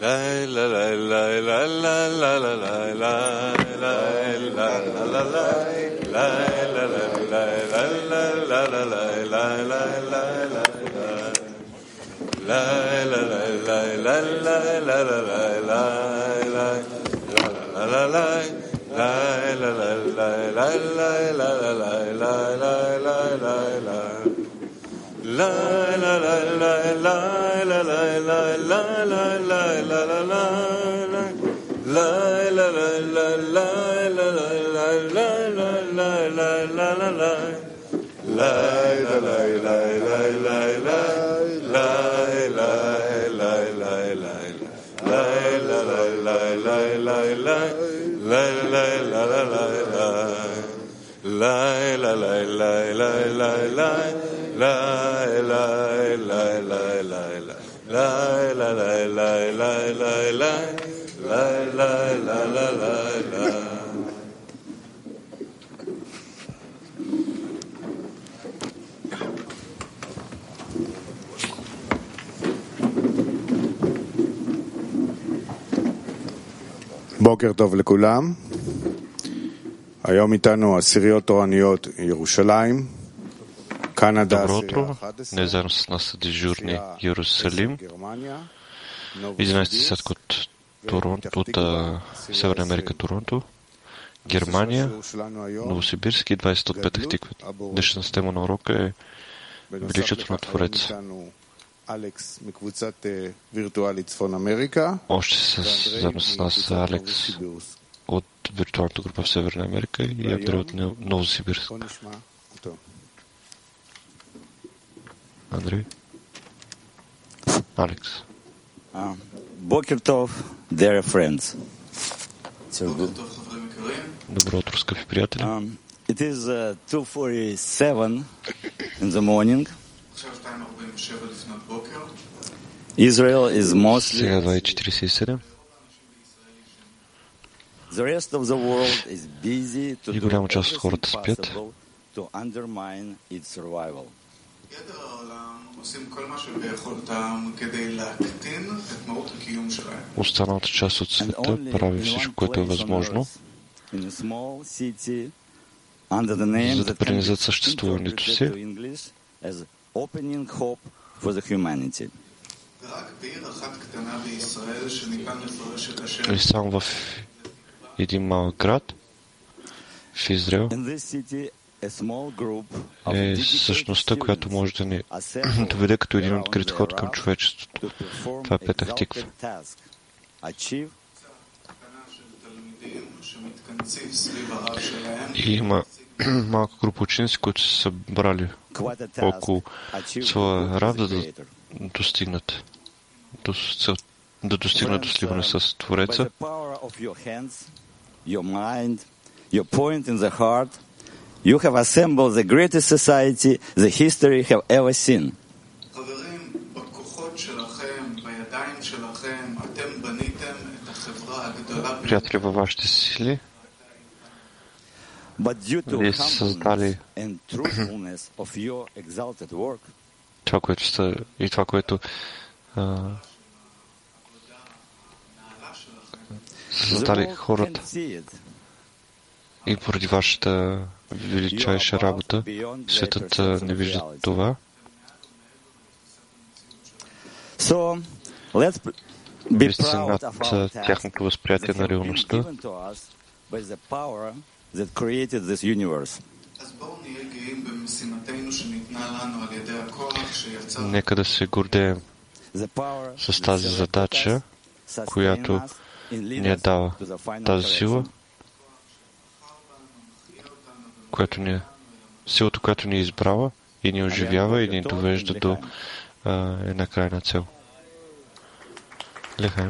בוקר טוב לכולם. היום איתנו עשיריות תורניות ירושלים, קנדה, Добро утро. Днес заедно с нас дежурни Иерусалим, 11 садка от Торонто, от Северна Америка, Торонто, Германия, Новосибирск и 20 от Петъх Тиква. Днешната тема на урока е величието на Твореца. Още заедно с нас Алекс от виртуалната група в Северна Америка и Андрей от Новосибирск. Андрей? Алекс. Бокер тов, dear friends. Добро утро, скъпи приятели. It is 2:47 in the morning. Israel is mostly. Сега 2:47. The rest of the world is busy to И do голяма част от everything хората спят. possible to undermine its survival. Останалата част от света прави всичко, което е възможно, за да принизят съществуването си. И само в един малък град в Израел е същността, която може да ни доведе като един открит ход към човечеството. Това е Петъх Тиква. И има малка група ученици, които са събрали около своя раб, да достигнат до сливане с Твореца. You have assembled the greatest society the history have ever seen. Приятели, във вашите сили, вие сте създали това, което сте и това, което създали хората. И поради вашата величайша работа, светът не вижда това. Вие сте над тяхното възприятие на реалността. Нека да се гордеем с тази задача, която ни е дала тази сила, силата, която ни е избрала и ни оживява и ни довежда до една крайна цел. Лехаем.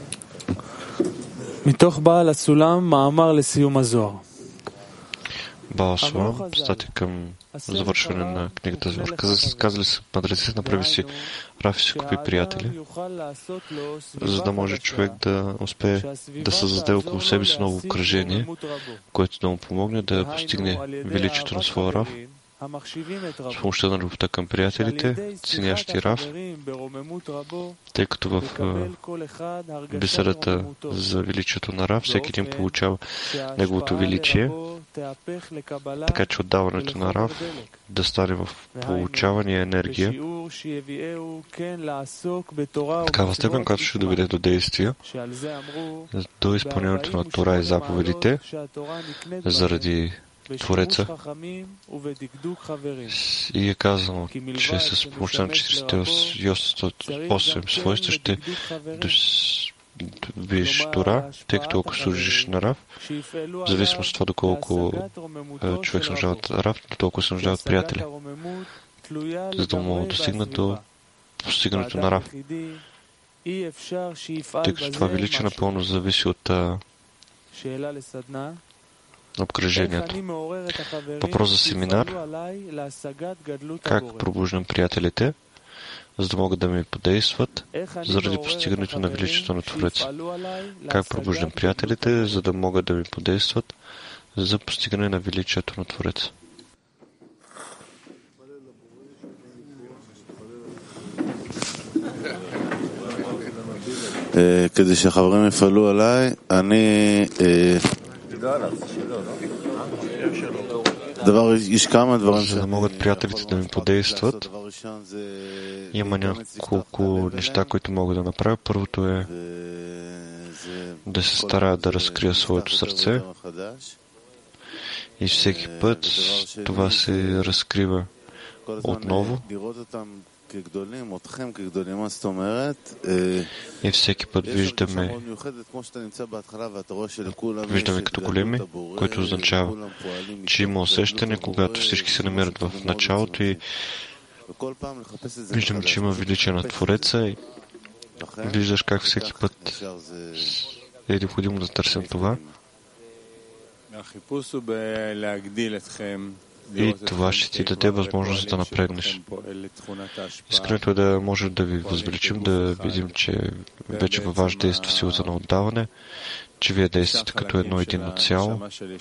מתוך בעל הסולם מאמר לסיום הזוהר. Баал Шолам, стати към завършване на книгата. Казали са мъдреците, направи си Рав и си купи приятели, за да може човек да успее да създаде около себе си ново окръжение, което да му помогне да постигне величието на своя Рав, с помощта на любовта към приятелите, ценящи Рав, тъй като в беседата за величието на Рав всеки един получава неговото величие, така че отдаването на Рав да стане в получаване и енергия, такава степен, която ще доведе до действия, до изпълнението на Тора и заповедите, заради Твореца. И е казано, че с помощта на 48 свойства ще добиеш Тора, тъй като ако служиш на Рав, в зависимост от това доколко човек се нуждава от Рав, толкова се нуждава от приятели, за да му достигнат до постигането на Рав. Тъй като това величие напълно зависи от обкръжението. Въпрос за семинар. Как пробуждам приятелите, за да могат да ми подействат заради постигането на величието на Твореца? Как пробуждам приятелите, за да могат да ми подействат за постигане на величието на Твореца? כדי שהחברים יפעלו עליי, за да могат приятелите да ми подействат, има няколко неща, които мога да направя. Първото е да се старая да разкрия своето сърце и всеки път това се разкрива отново. И всеки път виждаме като големи, което означава, че има усещане, когато всички се намират в началото и виждаме, че има величие на Твореца и виждаш как всеки път е необходимо да търсим това. И това ще ти даде възможност да напреднеш. Искането е да може да ви възвеличим, да видим, че вече във ваш действа силата на отдаване, че вие действате като едно единно цяло,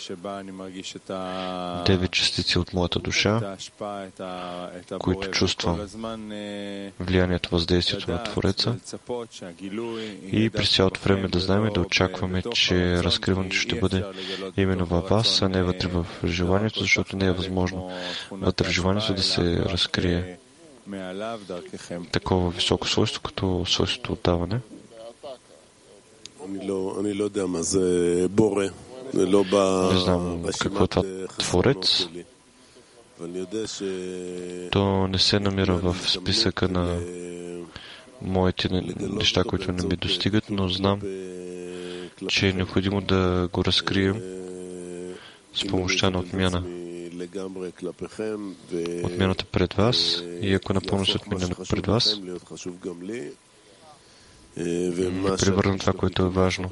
9 частици от моята душа, които чувствам влиянието, въздействието на Твореца, и през цялото време да знаем и да очакваме, че разкриването ще бъде именно във вас, а не вътре в желанието, защото не е възможно вътре в желанието да се разкрие такова високо свойство, като свойството отдаване. Не знам какво е това Творец. То не се намира в списъка на моите неща, които не ми достигат, но знам, че е необходимо да го разкрием с помощта на отмяна. Отмяната пред вас, и ако напълно се отмина пред вас, и превърна това, което е важно.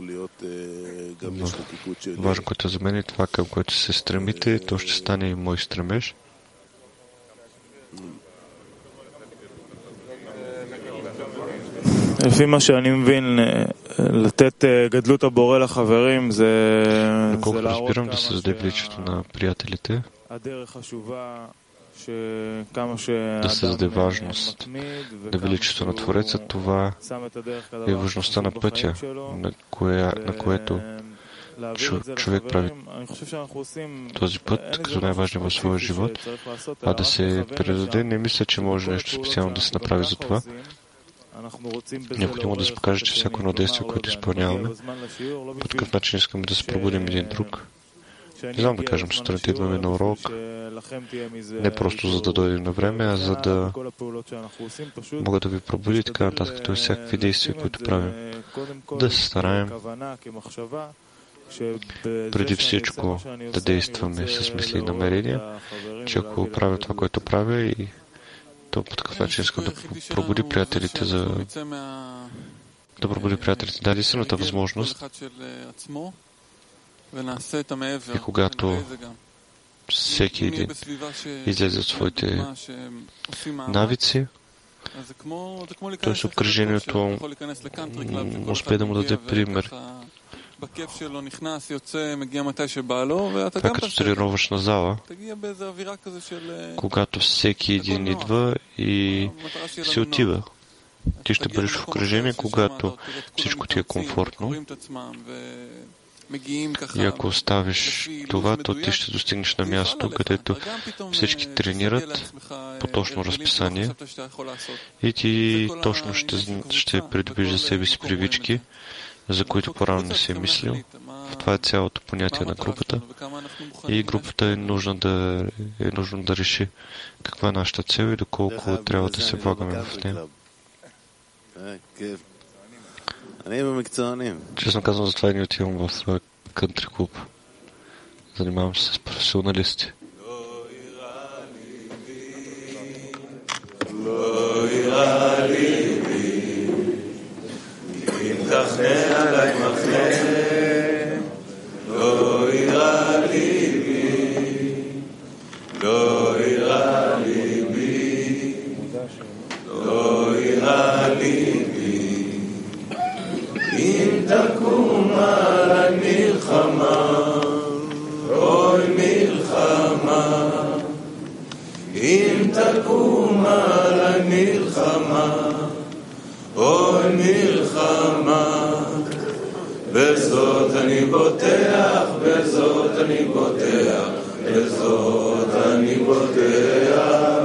Важно, което е за мен, и това, към което се стремите, то ще стане и мой стремеж. לפי מה שאני מבין, לתת גדלות הבורא לחברים זה разбирам, да се даде величието на приятелите, да се даде важност на величието на Твореца. Това е важността на пътя, на което човек прави този път като най-важен в своя живот, а да се предаде. Не мисля, че може нещо специално да се направи за това. Необходимо да се покаже, че всяко едно действие, което изпълняваме, по такъв начин искаме да се пробудим един друг. Не знам да кажем, сутринта идваме на урок, не просто за да дойдем на време, а за да мога да ви пробуди така нататък, като всякакви действия, които правим. Да се стараем преди всичко да действаме с мисли и намерения, че ако правя това, което правя, и то по такъв начин искам да пробуди приятелите, даде силната възможност. И когато всеки един излезе от своите навици, т.е. обкръжението успее да му даде пример. Това като тренировъчна зала, когато всеки един идва и се отива. Ти ще бъдеш в окръжение, когато всичко ти е комфортно. И ако оставиш това, то ти ще достигнеш на място, където всички тренират по точно разписание и ти точно ще придобиш за себе си привички, за които по-рано не си е мислил. Това е цялото понятие на групата. И групата е нужно да реши каква е нашата цел и доколко трябва да се влагаме в нея. Честно казвам, затова и не отивам в кънтри клуб. Занимавам се с професионалисти. תקום על המלחמה, אוי מלחמה. אם תקום על המלחמה, אוי מלחמה. בזאת אני בוטח, בזאת אני בוטח, בזאת אני בוטח.